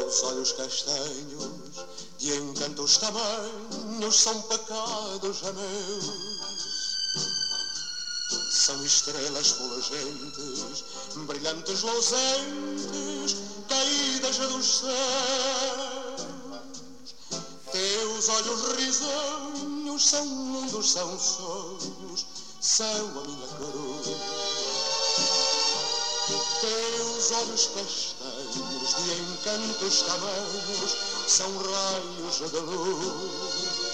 Os olhos castanhos, de encantos tamanhos, são pecados meus. São estrelas fulgentes, brilhantes luzentes, caídas dos céus. Teus olhos risonhos são mundos, são sonhos, são a minha cruz. Teus olhos castanhos, de encantos tamanhos, são raios de luz.